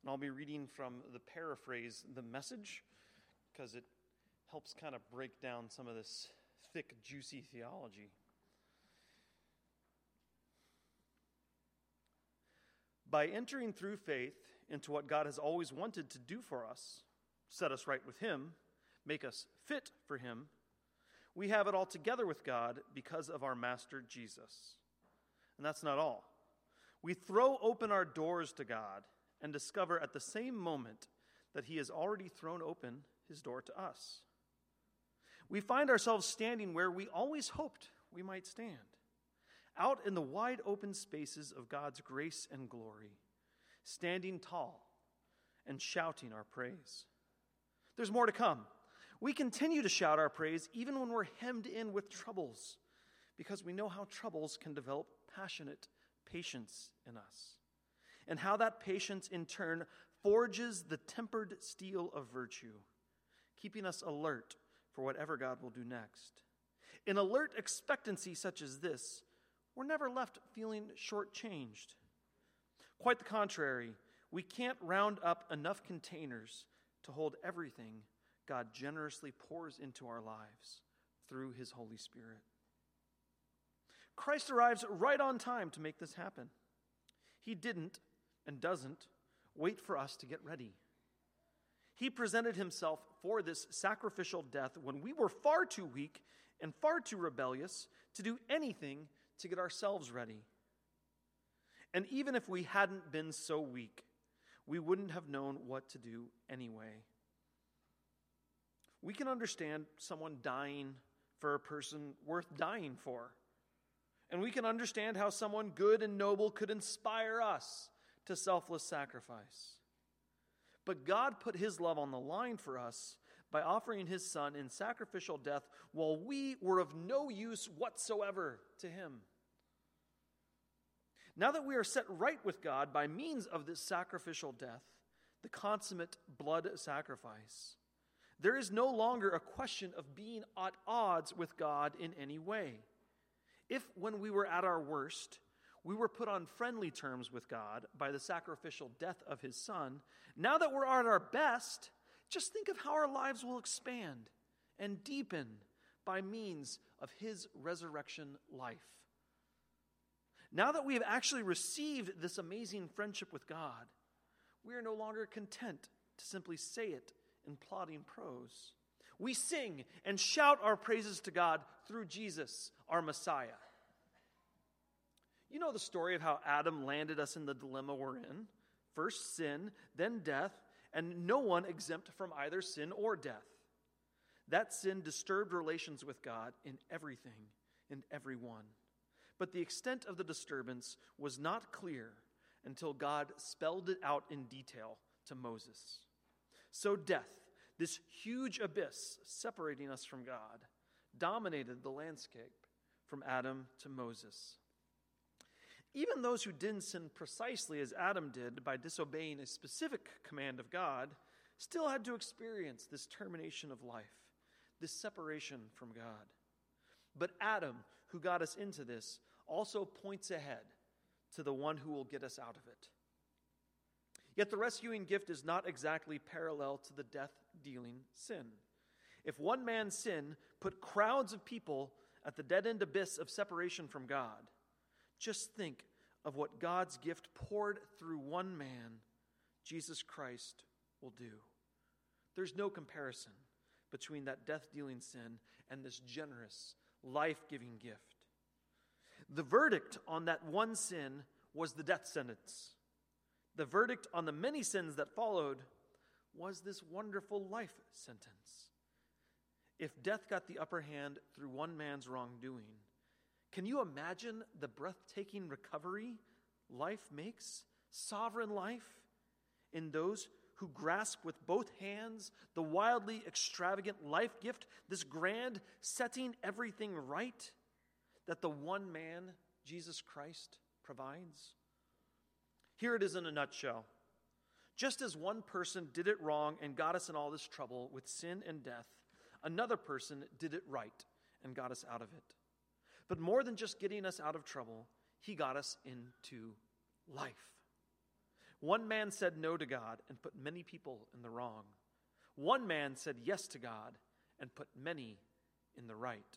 And I'll be reading from the paraphrase, The Message, because it helps kind of break down some of this thick, juicy theology. By entering through faith into what God has always wanted to do for us, set us right with Him, make us fit for Him, we have it all together with God because of our Master Jesus. And that's not all. We throw open our doors to God and discover at the same moment that He has already thrown open His door to us. We find ourselves standing where we always hoped we might stand, out in the wide open spaces of God's grace and glory, standing tall and shouting our praise. There's more to come. We continue to shout our praise even when we're hemmed in with troubles, because we know how troubles can develop passionate patience in us, and how that patience in turn forges the tempered steel of virtue, keeping us alert for whatever God will do next. In alert expectancy such as this, we're never left feeling shortchanged. Quite the contrary, we can't round up enough containers to hold everything God generously pours into our lives through His Holy Spirit. Christ arrives right on time to make this happen. He didn't and doesn't wait for us to get ready. He presented Himself for this sacrificial death when we were far too weak and far too rebellious to do anything to get ourselves ready. And even if we hadn't been so weak, we wouldn't have known what to do anyway. We can understand someone dying for a person worth dying for. And we can understand how someone good and noble could inspire us to selfless sacrifice. But God put His love on the line for us by offering His Son in sacrificial death while we were of no use whatsoever to Him. Now that we are set right with God by means of this sacrificial death, the consummate blood sacrifice, there is no longer a question of being at odds with God in any way. If, when we were at our worst, we were put on friendly terms with God by the sacrificial death of His Son, now that we're at our best, just think of how our lives will expand and deepen by means of His resurrection life. Now that we have actually received this amazing friendship with God, we are no longer content to simply say it in plodding prose. We sing and shout our praises to God through Jesus, our Messiah. You know the story of how Adam landed us in the dilemma we're in. First sin, then death, and no one exempt from either sin or death. That sin disturbed relations with God in everything and everyone. But the extent of the disturbance was not clear until God spelled it out in detail to Moses. So death, this huge abyss separating us from God, dominated the landscape from Adam to Moses. Even those who didn't sin precisely as Adam did by disobeying a specific command of God still had to experience this termination of life, this separation from God. But Adam, who got us into this, also points ahead to the one who will get us out of it. Yet the rescuing gift is not exactly parallel to the death-dealing sin. If one man's sin put crowds of people at the dead-end abyss of separation from God, just think of what God's gift poured through one man, Jesus Christ, will do. There's no comparison between that death-dealing sin and this generous, life-giving gift. The verdict on that one sin was the death sentence. The verdict on the many sins that followed was this wonderful life sentence. If death got the upper hand through one man's wrongdoing, can you imagine the breathtaking recovery life makes, sovereign life, in those who grasp with both hands the wildly extravagant life gift, this grand setting everything right that the one man, Jesus Christ, provides? Here it is in a nutshell. Just as one person did it wrong and got us in all this trouble with sin and death, another person did it right and got us out of it. But more than just getting us out of trouble, He got us into life. One man said no to God and put many people in the wrong. One man said yes to God and put many in the right.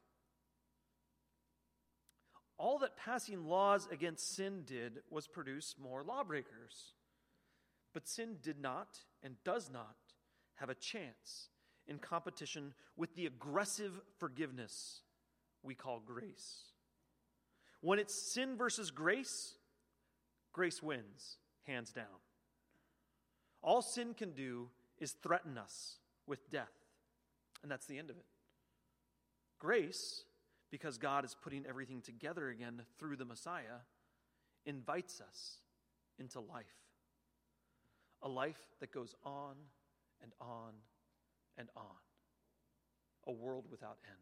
All that passing laws against sin did was produce more lawbreakers. But sin did not and does not have a chance in competition with the aggressive forgiveness we call grace. When it's sin versus grace, grace wins, hands down. All sin can do is threaten us with death, and that's the end of it. Grace, because God is putting everything together again through the Messiah, invites us into life. A life that goes on and on and on. A world without end.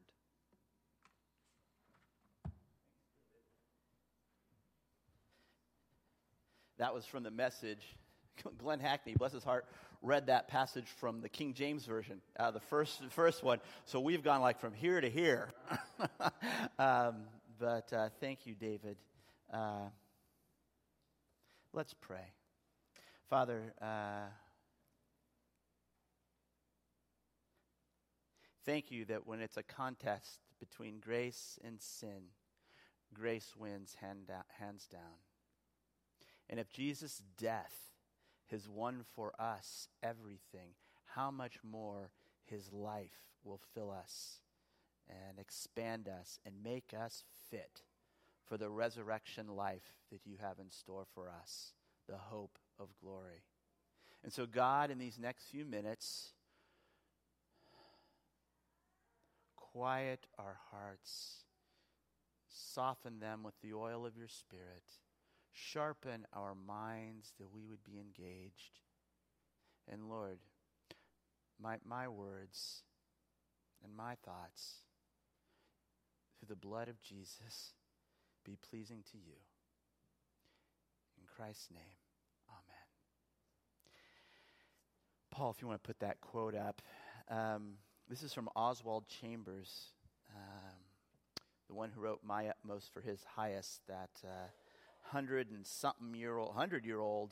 That was from the Message. Glenn Hackney, bless his heart, read that passage from the King James Version, the first one. So we've gone like from here to here. But thank you, David. Let's pray. Father, thank you that when it's a contest between grace and sin, grace wins hands down. And if Jesus' death has won for us everything, how much more his life will fill us and expand us and make us fit for the resurrection life that you have in store for us, the hope of glory. And so, God, in these next few minutes, quiet our hearts, soften them with the oil of your Spirit, sharpen our minds that we would be engaged. And Lord, my words and my thoughts, through the blood of Jesus, be pleasing to you. In Christ's name, amen. Paul, if you want to put that quote up. This is from Oswald Chambers, the one who wrote My Utmost for His Highest, that 100-year-old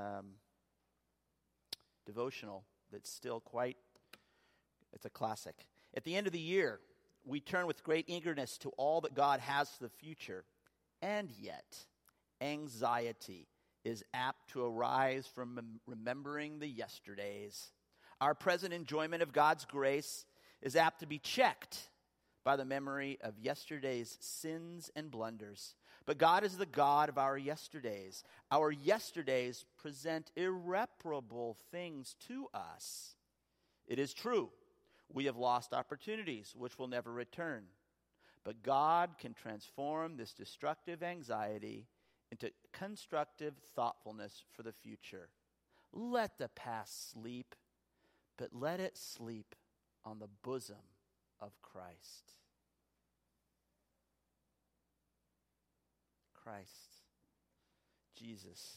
devotional that's still it's a classic. At the end of the year, we turn with great eagerness to all that God has for the future, and yet anxiety is apt to arise from remembering the yesterdays. Our present enjoyment of God's grace is apt to be checked by the memory of yesterday's sins and blunders. But God is the God of our yesterdays. Our yesterdays present irreparable things to us. It is true, we have lost opportunities which will never return. But God can transform this destructive anxiety into constructive thoughtfulness for the future. Let the past sleep, but let it sleep on the bosom of Christ. Christ, Jesus,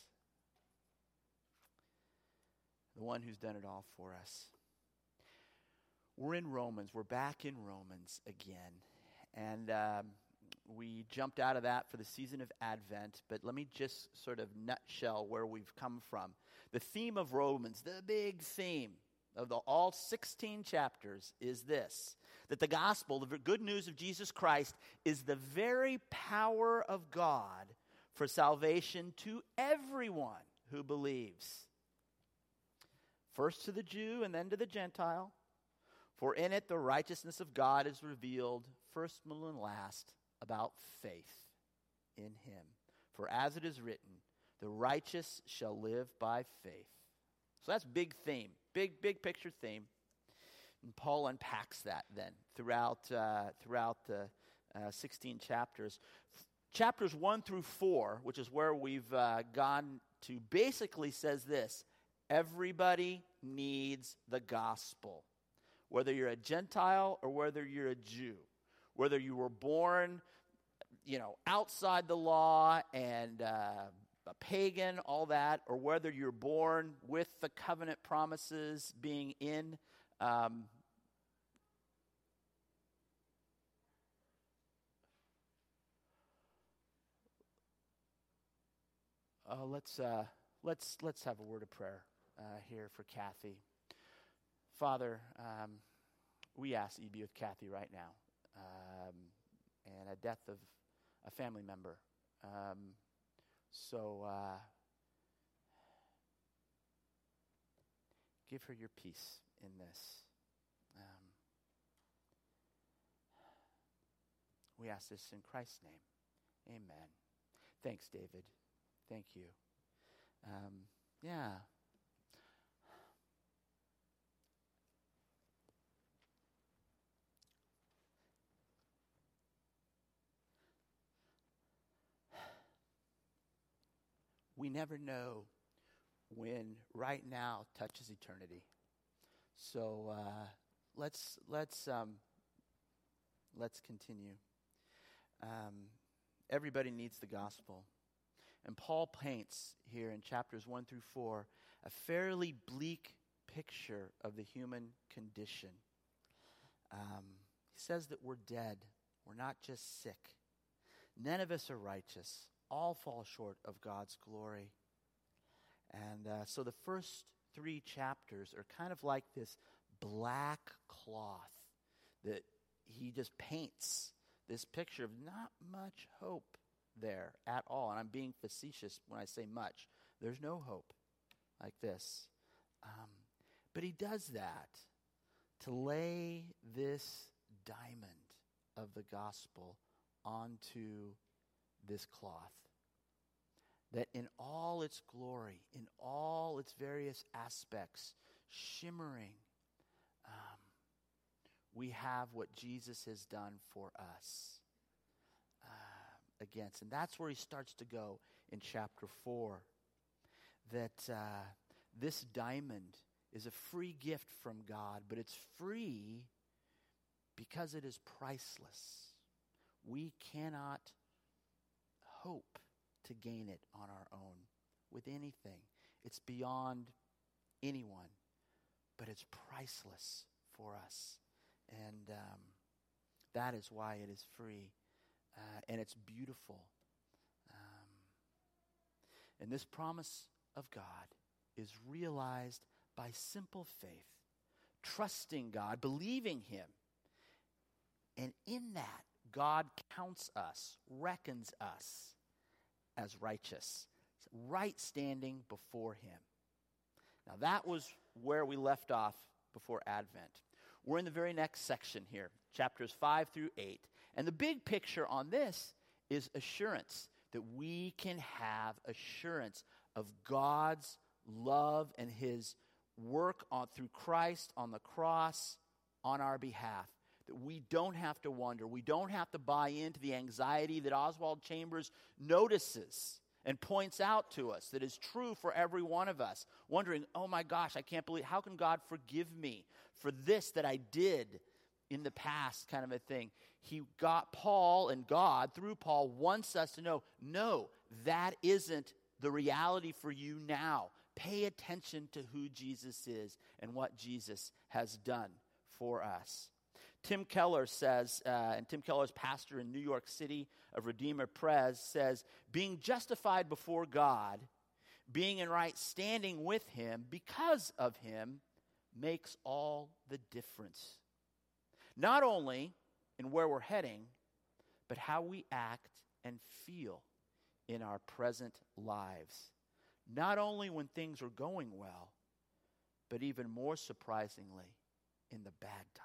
the one who's done it all for us. We're in Romans. We're back in Romans again. And we jumped out of that for the season of Advent, but let me just sort of nutshell where we've come from. The theme of Romans, the big theme of all 16 chapters is this, that the gospel, the good news of Jesus Christ, is the very power of God for salvation to everyone who believes. First to the Jew and then to the Gentile. For in it the righteousness of God is revealed, first, middle, and last, about faith in him. For as it is written, the righteous shall live by faith. So that's big theme, big picture theme. And Paul unpacks that then throughout the 16 chapters. Chapters 1 through 4, which is where we've gone to, basically says this: everybody needs the gospel. Whether you're a Gentile or whether you're a Jew, whether you were born, outside the law and a pagan, all that, or whether you're born with the covenant promises being in. Let's Let's have a word of prayer here for Kathy. Father, we ask that you be with Kathy right now, and a death of a family member. So give her your peace in this. We ask this in Christ's name. Amen. Thanks, David. Thank you. Yeah. We never know when right now touches eternity. So let's continue. Everybody needs the gospel. And Paul paints here in chapters 1 through 4 a fairly bleak picture of the human condition. He says that we're dead. We're not just sick. None of us are righteous. All fall short of God's glory. And so the first 3 chapters are kind of like this black cloth that he just paints this picture of not much hope there at all. And I'm being facetious when I say much. There's no hope like this. But he does that to lay this diamond of the gospel onto this cloth. That in all its glory, in all its various aspects, shimmering, we have what Jesus has done for us against. And that's where he starts to go in chapter 4. That this diamond is a free gift from God, but it's free because it is priceless. We cannot hope to gain it on our own with anything. It's beyond anyone, but it's priceless for us. And that is why it is free. And it's beautiful. And this promise of God is realized by simple faith, trusting God, believing him. And in that, God counts us, reckons us as righteous, right standing before him. Now that was where we left off before Advent. We're in the very next section here, chapters 5 through 8. And the big picture on this is assurance, that we can have assurance of God's love and his work through Christ on the cross on our behalf. That we don't have to wonder, we don't have to buy into the anxiety that Oswald Chambers notices and points out to us that is true for every one of us. Wondering, oh my gosh, I can't believe, how can God forgive me for this that I did in the past, kind of a thing. He got Paul, and God, through Paul, wants us to know, no, that isn't the reality for you now. Pay attention to who Jesus is and what Jesus has done for us. Tim Keller says, and Tim Keller's pastor in New York City of Redeemer Pres says, being justified before God, being in right standing with him because of him, makes all the difference. Not only in where we're heading, but how we act and feel in our present lives. Not only when things are going well, but even more surprisingly, in the bad times.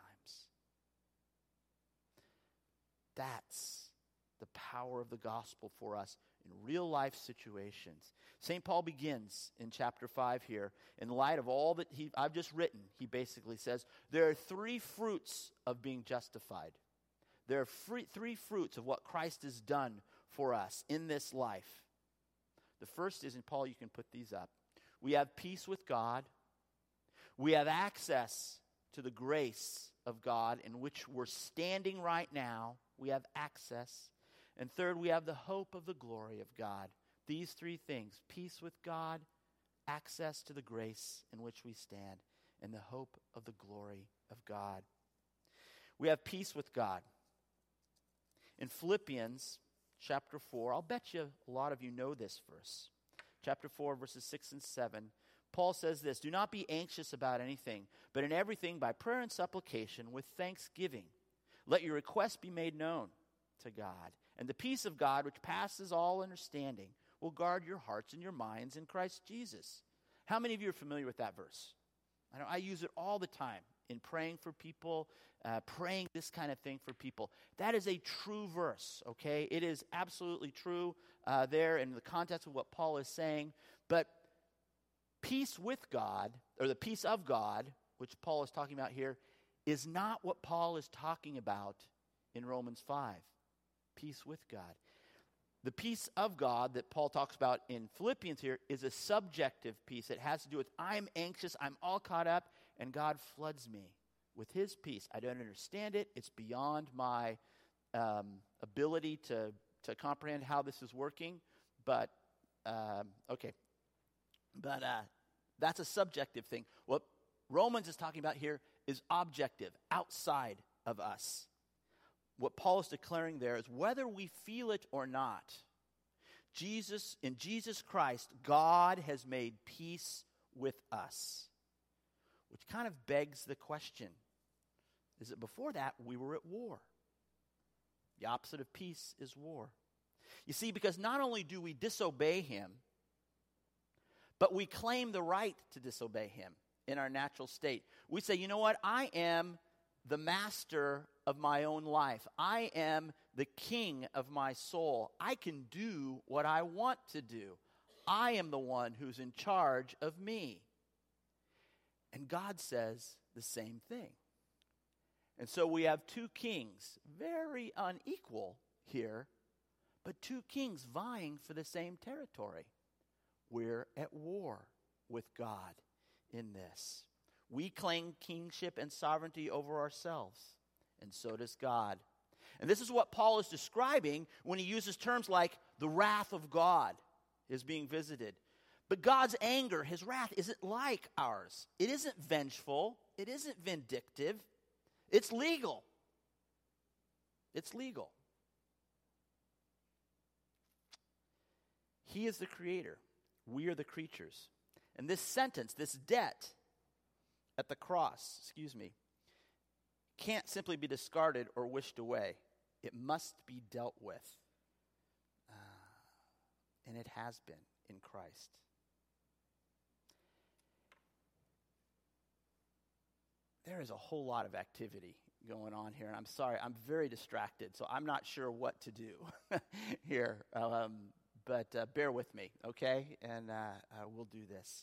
That's the power of the gospel for us in real life situations. St. Paul begins in chapter 5 here. In light of all that I've just written, he basically says, there are 3 fruits of being justified. There are 3 fruits of what Christ has done for us in this life. The first is, and Paul, you can put these up. We have peace with God. We have access to the grace of God in which we're standing right now. We have access. And third, we have the hope of the glory of God. These 3 things, peace with God, access to the grace in which we stand, and the hope of the glory of God. We have peace with God. In Philippians chapter 4, I'll bet you a lot of you know this verse. chapter 4, verses 6 and 7, Paul says this, "Do not be anxious about anything, but in everything by prayer and supplication with thanksgiving. Let your requests be made known to God. And the peace of God, which passes all understanding, will guard your hearts and your minds in Christ Jesus." How many of you are familiar with that verse? I know I use it all the time in praying for people, praying this kind of thing for people. That is a true verse, okay? It is absolutely true there in the context of what Paul is saying. But peace with God, or the peace of God, which Paul is talking about here, is not what Paul is talking about in Romans 5. Peace with God. The peace of God that Paul talks about in Philippians here is a subjective peace. It has to do with, I'm anxious, I'm all caught up, and God floods me with his peace. I don't understand it. It's beyond my ability to comprehend how this is working. But, okay. But that's a subjective thing. What Romans is talking about here is objective, outside of us. What Paul is declaring there is whether we feel it or not, in Jesus Christ, God has made peace with us. Which kind of begs the question, is that before that we were at war? The opposite of peace is war. You see, because not only do we disobey him, but we claim the right to disobey him in our natural state. We say, you know what, I am the master of my own life. I am the king of my soul. I can do what I want to do. I am the one who's in charge of me. And God says the same thing. And so we have two kings, very unequal here, but two kings vying for the same territory. We're at war with God in this. We claim kingship and sovereignty over ourselves, and so does God. And this is what Paul is describing when he uses terms like the wrath of God is being visited. But God's anger, his wrath, isn't like ours. It isn't vengeful. It isn't vindictive. It's legal. It's legal. He is the creator. We are the creatures. And this sentence, this debt at the cross, can't simply be discarded or wished away. It must be dealt with. And it has been in Christ. There is a whole lot of activity going on here. And I'm sorry, I'm very distracted, so I'm not sure what to do here. But bear with me, okay? And we'll do this.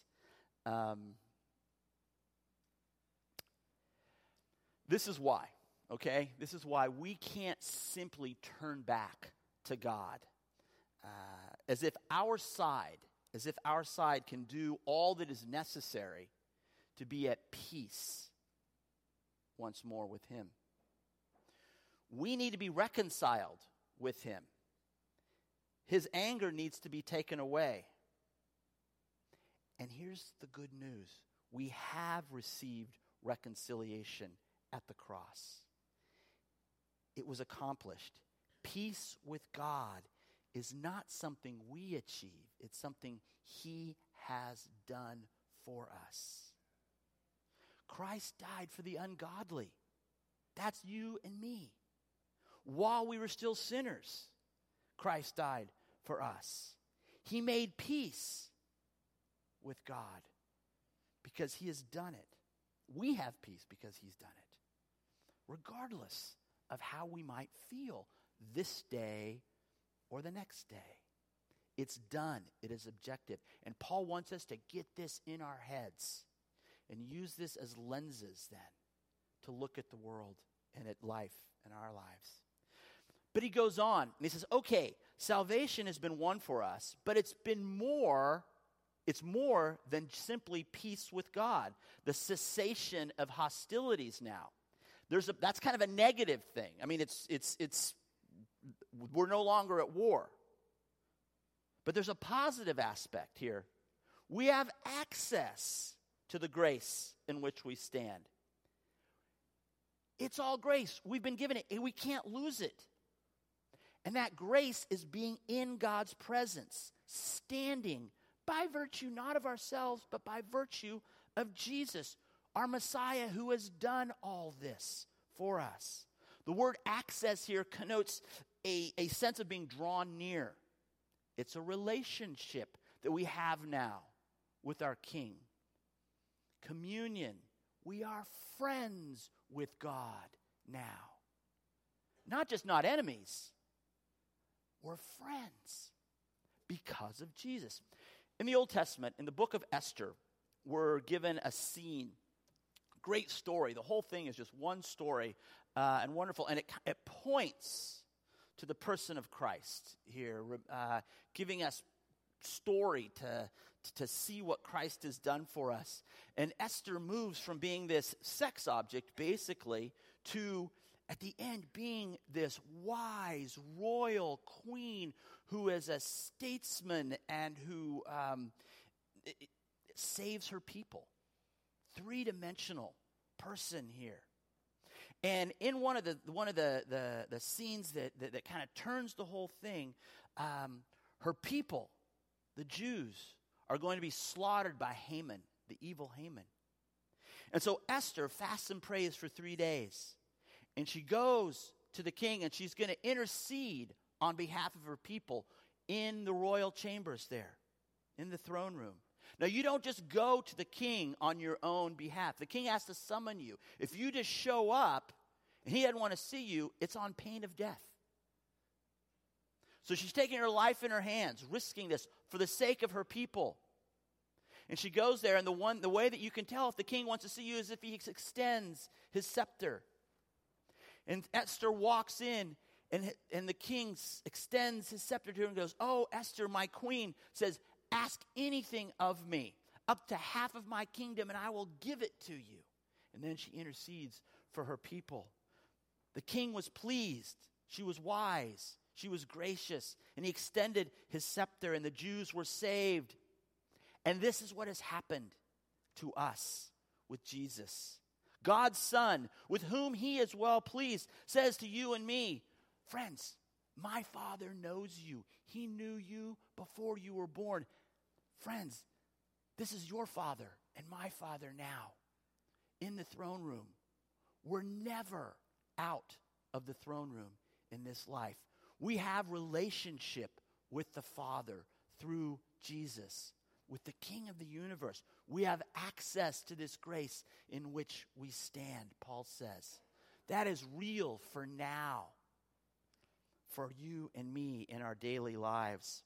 This is why, okay? This is why we can't simply turn back to God as if our side can do all that is necessary to be at peace once more with him. We need to be reconciled with him. His anger needs to be taken away. And here's the good news. We have received reconciliation at the cross. It was accomplished. Peace with God is not something we achieve. It's something he has done for us. Christ died for the ungodly. That's you and me. While we were still sinners, Christ died for us. He made peace with God because he has done it. We have peace because he's done it, regardless of how we might feel this day or the next day. It's done. It is objective. And Paul wants us to get this in our heads and use this as lenses then to look at the world and at life and our lives. But he goes on and he says, okay, salvation has been won for us, but it's more than simply peace with God. The cessation of hostilities now. That's kind of a negative thing. I mean, it's we're no longer at war. But there's a positive aspect here. We have access to the grace in which we stand. It's all grace. We've been given it, and we can't lose it. And that grace is being in God's presence, standing by virtue not of ourselves, but by virtue of Jesus, our Messiah, who has done all this for us. The word access here connotes a sense of being drawn near. It's a relationship that we have now with our King. Communion. We are friends with God now. Not just not enemies. We're friends because of Jesus. In the Old Testament, in the book of Esther, we're given a scene. Great story. The whole thing is just one story and wonderful. And it points to the person of Christ here, giving us story to see what Christ has done for us. And Esther moves from being this sex object, basically, to, at the end, being this wise, royal queen who is a statesman and who saves her people. Three-dimensional person here. And in one of the scenes that kind of turns the whole thing, her people, the Jews, are going to be slaughtered by Haman, the evil Haman. And so Esther fasts and prays for 3 days. And she goes to the king and she's going to intercede on behalf of her people in the royal chambers there, in the throne room. Now, you don't just go to the king on your own behalf. The king has to summon you. If you just show up and he doesn't want to see you, it's on pain of death. So she's taking her life in her hands, risking this for the sake of her people. And she goes there, and the way that you can tell if the king wants to see you is if he extends his scepter. And Esther walks in, and the king extends his scepter to her and goes, "Oh, Esther, my queen," says, "ask anything of me, up to half of my kingdom, and I will give it to you." And then she intercedes for her people. The king was pleased. She was wise. She was gracious. And he extended his scepter, and the Jews were saved. And this is what has happened to us with Jesus. God's Son, with whom he is well pleased, says to you and me, "Friends, my Father knows you. He knew you before you were born." Friends, this is your Father and my Father now in the throne room. We're never out of the throne room in this life. We have relationship with the Father through Jesus, with the King of the universe. We have access to this grace in which we stand, Paul says. That is real for now, for you and me in our daily lives.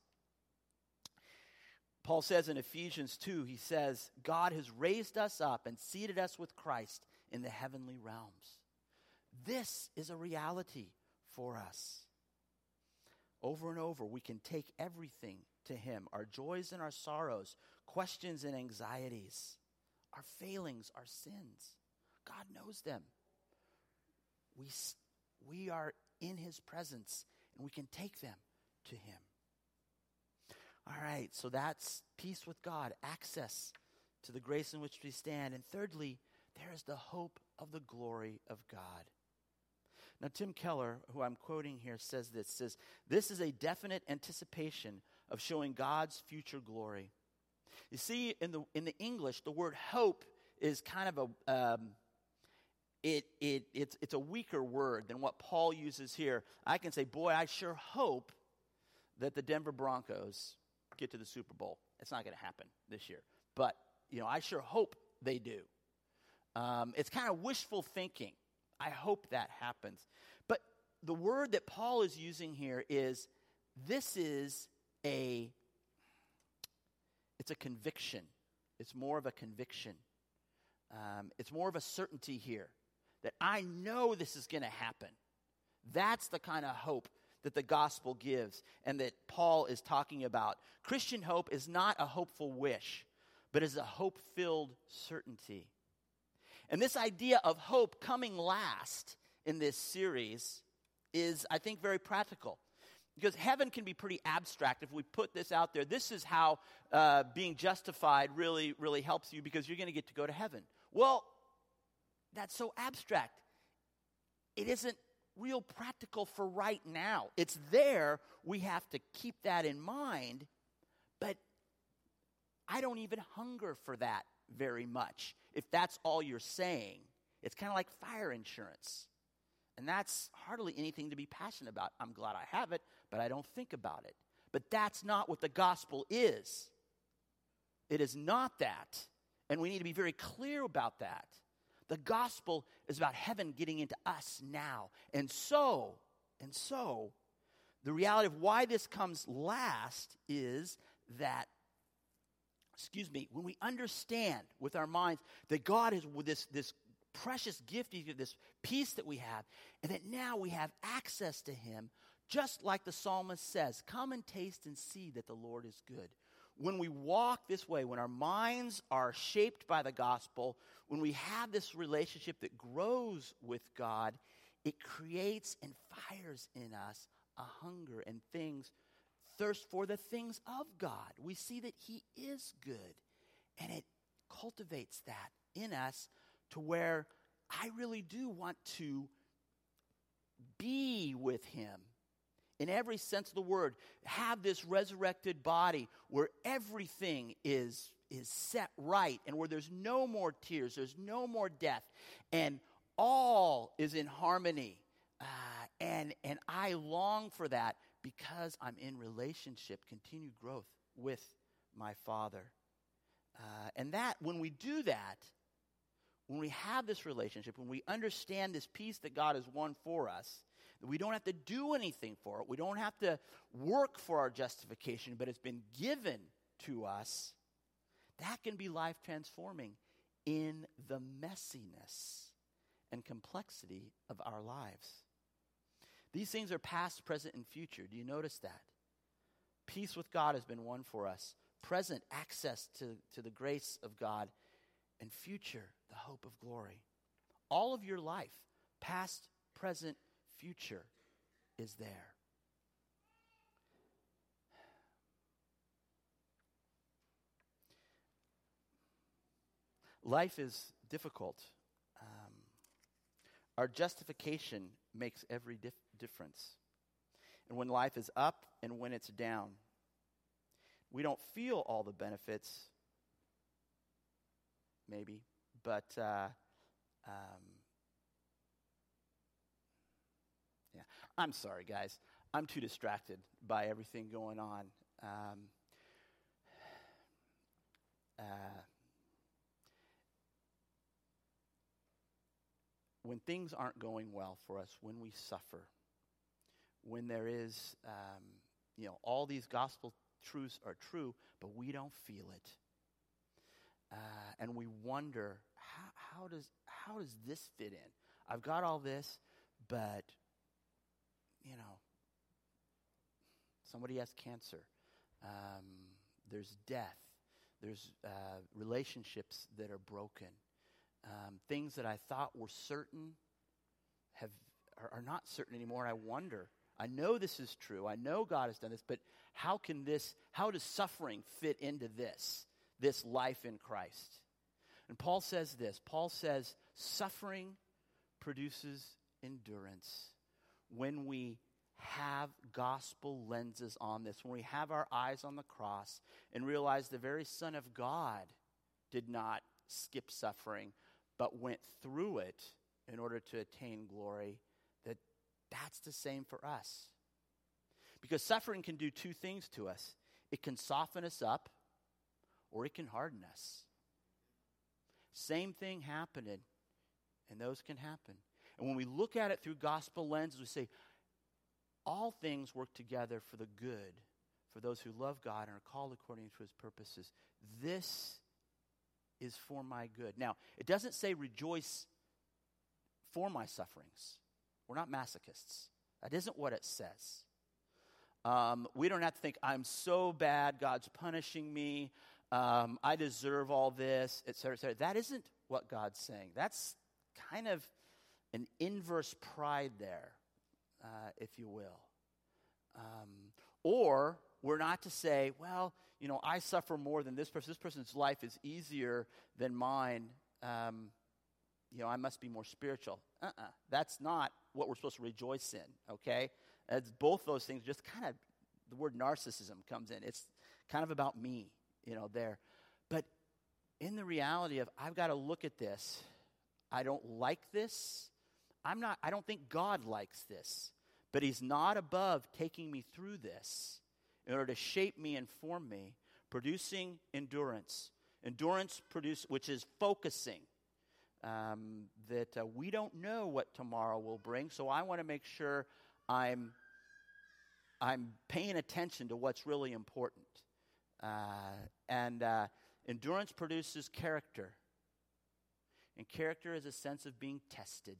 Paul says in Ephesians 2, he says, God has raised us up and seated us with Christ in the heavenly realms. This is a reality for us. Over and over, we can take everything to him, our joys and our sorrows, questions and anxieties, our failings, our sins. God knows them. We are in his presence, and we can take them to him. All right, so that's peace with God, access to the grace in which we stand. And thirdly, there is the hope of the glory of God. Now, Tim Keller, who I'm quoting here, says, this is a definite anticipation of showing God's future glory. You see, in the English, the word hope is kind of it's a weaker word than what Paul uses here. I can say, boy, I sure hope that the Denver Broncos get to the Super Bowl. It's not going to happen this year, but I sure hope they do. It's kind of wishful thinking. I hope that happens. But the word that Paul is using here is, it's a conviction. It's more of a conviction. It's more of a certainty here that I know this is going to happen. That's the kind of hope that the gospel gives and that Paul is talking about. Christian hope is not a hopeful wish, but is a hope-filled certainty. And this idea of hope coming last in this series is, I think, very practical. Because heaven can be pretty abstract if we put this out there. This is how being justified really, really helps you because you're going to get to go to heaven. Well, that's so abstract. It isn't real practical for right now. It's there. We have to keep that in mind. But I don't even hunger for that very much. If that's all you're saying, it's kind of like fire insurance. And that's hardly anything to be passionate about. I'm glad I have it, but I don't think about it. But that's not what the gospel is. It is not that. And we need to be very clear about that. The gospel is about heaven getting into us now. And so, the reality of why this comes last is that, when we understand with our minds that God is with this precious gift, this peace that we have, and that now we have access to him, just like the psalmist says, come and taste and see that the Lord is good. When we walk this way, when our minds are shaped by the gospel, when we have this relationship that grows with God, it creates and fires in us a hunger and thirst for the things of God. We see that he is good, and it cultivates that in us to where I really do want to be with him in every sense of the word, have this resurrected body where everything is set right and where there's no more tears, there's no more death, and all is in harmony. And I long for that because I'm in relationship, continued growth with my Father. And that, when we do that, when we have this relationship, when we understand this peace that God has won for us, that we don't have to do anything for it, we don't have to work for our justification, but it's been given to us, that can be life transforming in the messiness and complexity of our lives. These things are past, present, and future. Do you notice that? Peace with God has been won for us. Present, access to the grace of God. And future, the hope of glory. All of your life, past, present, future, is there. Life is difficult. Our justification makes every difference. And when life is up and when it's down, we don't feel all the benefits, maybe, but yeah. I'm sorry, guys. I'm too distracted by everything going on. When things aren't going well for us, when we suffer, when there is, all these gospel truths are true, but we don't feel it. And we wonder, how does this fit in? I've got all this, but, somebody has cancer. There's death. There's relationships that are broken. Things that I thought were certain are not certain anymore. And I wonder, I know this is true. I know God has done this, but how does suffering fit into this life in Christ? And Paul says this. Paul says, suffering produces endurance. When we have gospel lenses on this, when we have our eyes on the cross and realize the very Son of God did not skip suffering, but went through it in order to attain glory, that's the same for us. Because suffering can do two things to us. It can soften us up, or it can harden us. Same thing happening, and those can happen. And when we look at it through gospel lenses, we say, all things work together for the good, for those who love God and are called according to his purposes. This is for my good. Now, it doesn't say rejoice for my sufferings. We're not masochists. That isn't what it says. We don't have to think, I'm so bad, God's punishing me, I deserve all this, et cetera, et cetera. That isn't what God's saying. That's kind of an inverse pride there, if you will. Or we're not to say, well, I suffer more than this person. This person's life is easier than mine. I must be more spiritual. That's not what we're supposed to rejoice in, okay? It's both those things. Just kind of, the word narcissism comes in. It's kind of about me, there. in the reality of, I've got to look at this. I don't like this. I don't think God likes this. But he's not above taking me through this in order to shape me and form me, producing endurance. Endurance which is focusing. That we don't know what tomorrow will bring, so I want to make sure I'm paying attention to what's really important. Endurance produces character. And character is a sense of being tested.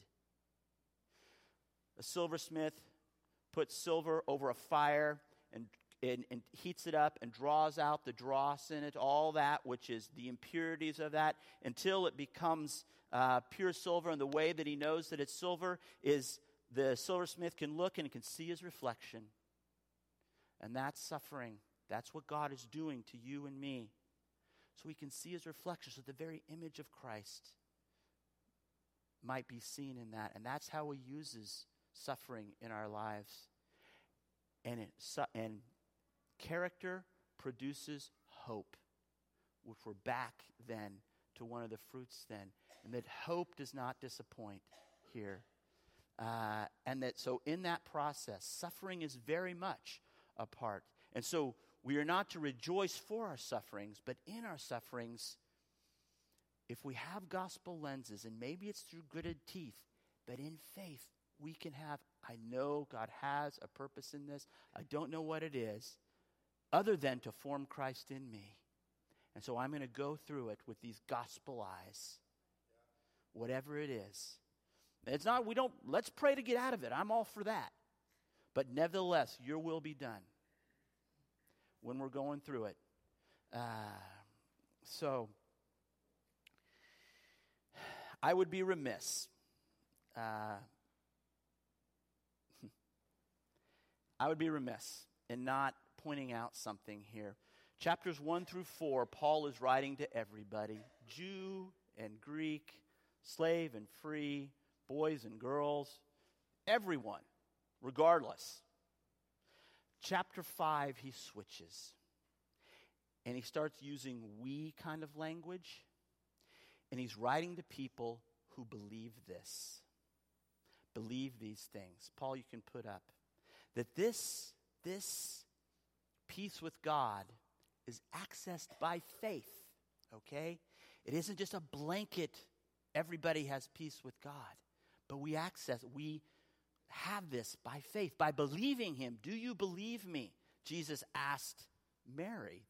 A silversmith puts silver over a fire and heats it up and draws out the dross in it, all that, which is the impurities of that, until it becomes pure silver. And the way that he knows that it's silver is the silversmith can look and can see his reflection. And that's suffering. That's what God is doing to you and me. So we can see his reflection, so the very image of Christ might be seen in that. And that's how he uses suffering in our lives. And character produces hope, which we're back then to one of the fruits then. And that hope does not disappoint here. And that so in that process, suffering is very much a part. And so we are not to rejoice for our sufferings, but in our sufferings, if we have gospel lenses, and maybe it's through gritted teeth, but in faith, we can have, I know God has a purpose in this. I don't know what it is, other than to form Christ in me. And so I'm going to go through it with these gospel eyes, whatever it is. It's not, let's pray to get out of it. I'm all for that. But nevertheless, your will be done when we're going through it. So, I would be remiss. I would be remiss in not pointing out something here. Chapters 1 through 4, Paul is writing to everybody, Jew and Greek, slave and free, boys and girls, everyone, regardless. Chapter 5, he switches. And he starts using we kind of language. And he's writing to people who believe this. Believe these things. Paul, you can put up. That this peace with God is accessed by faith. Okay? It isn't just a blanket, everybody has peace with God. But we have this by faith, by believing him. Do you believe me? Jesus asked Mary,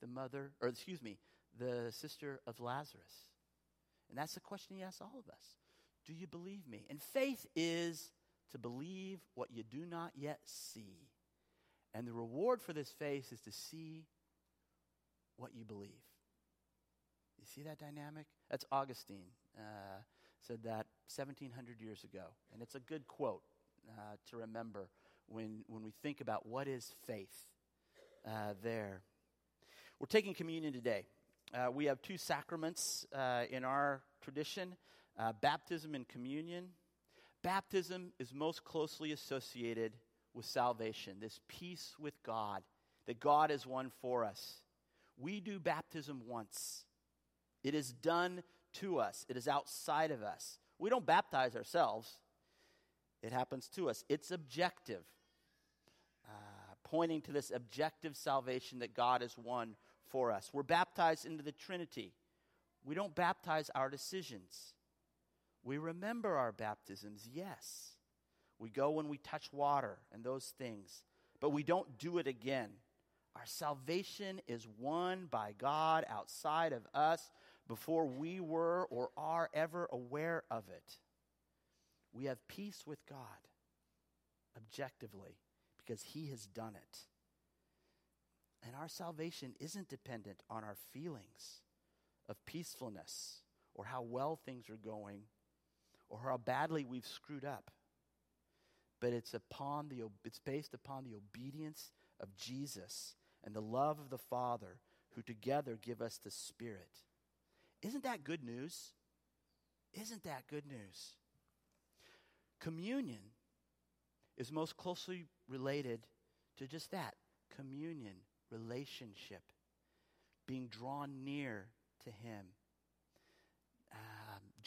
the sister of Lazarus. And that's the question he asks all of us. Do you believe me? And faith is to believe what you do not yet see. And the reward for this faith is to see what you believe. You see that dynamic? That's Augustine said that 1,700 years ago. And it's a good quote to remember when we think about what is faith there. We're taking communion today. We have two sacraments in our tradition, baptism and communion. Baptism is most closely associated with salvation, this peace with God, that God has won for us. We do baptism once. It is done to us. It is outside of us. We don't baptize ourselves. It happens to us. It's objective, pointing to this objective salvation that God has won for us. We're baptized into the Trinity. We don't baptize our decisions. We remember our baptisms, yes. We go when we touch water and those things, but we don't do it again. Our salvation is won by God outside of us before we were or are ever aware of it. We have peace with God objectively because he has done it. And our salvation isn't dependent on our feelings of peacefulness or how well things are going or how badly we've screwed up. But it's based upon the obedience of Jesus and the love of the Father who together give us the Spirit. Isn't that good news? Isn't that good news? Communion is most closely related to just that, communion, relationship, being drawn near to him.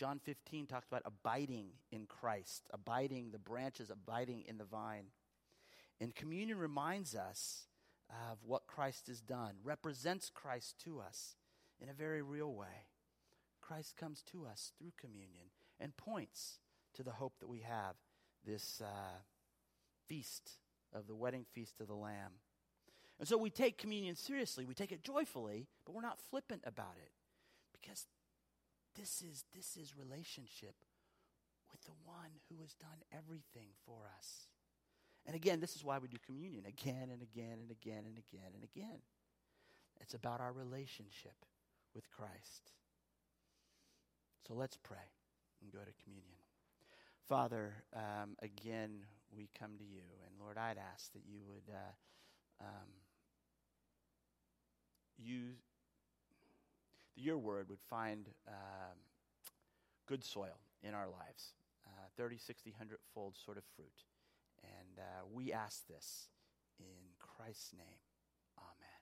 John 15 talks about abiding in Christ, abiding, the branches abiding in the vine. And communion reminds us of what Christ has done, represents Christ to us in a very real way. Christ comes to us through communion and points to the hope that we have, this feast of the wedding feast of the Lamb. And so we take communion seriously, we take it joyfully, but we're not flippant about it, because this is relationship with the one who has done everything for us. And again, this is why we do communion again and again and again and again and again. It's about our relationship with Christ. So let's pray and go to communion. Father, again, we come to you. And Lord, I'd ask that you would your word would find good soil in our lives, 30, 60, 100-fold sort of fruit. And we ask this in Christ's name. Amen.